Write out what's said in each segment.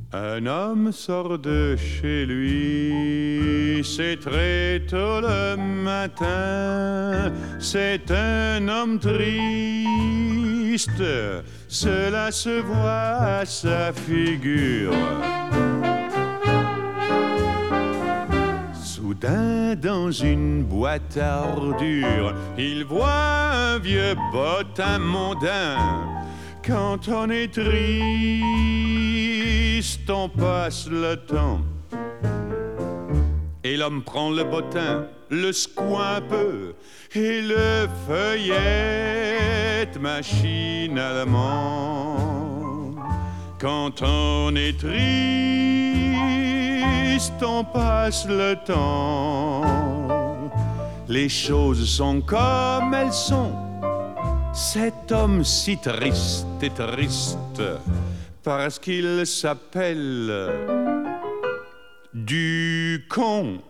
Un homme sort de chez lui, c'est très tôt le matin, c'est un homme triste, cela se voit à sa figure. Soudain, dans une boîte à ordures, il voit un vieux bottin mondain. Quand on est triste, on passe le temps. Et l'homme prend le bottin, le secoue un peu et le feuillette machinalement. Quand on est triste, on passe le temps. Les choses sont comme elles sont. Cet homme si triste est triste parce qu'il s'appelle du con.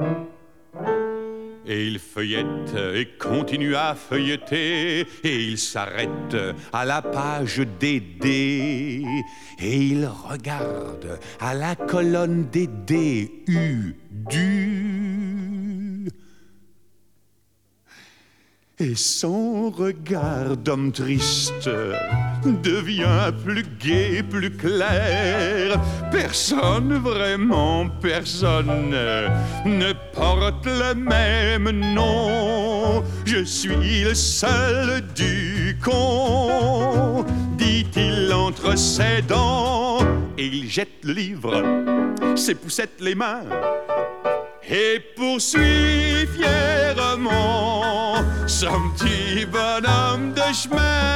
Et il feuillette et continue à feuilleter et il s'arrête à la page des dés et il regarde à la colonne des D, U, du. Et son regard d'homme triste devient plus gai, plus clair. Personne, vraiment personne, ne porte le même nom. Je suis le seul du con, dit-il entre ses dents. Et il jette le livre, ses poussettes les mains, et poursuit fièrement son petit bonhomme de chemin.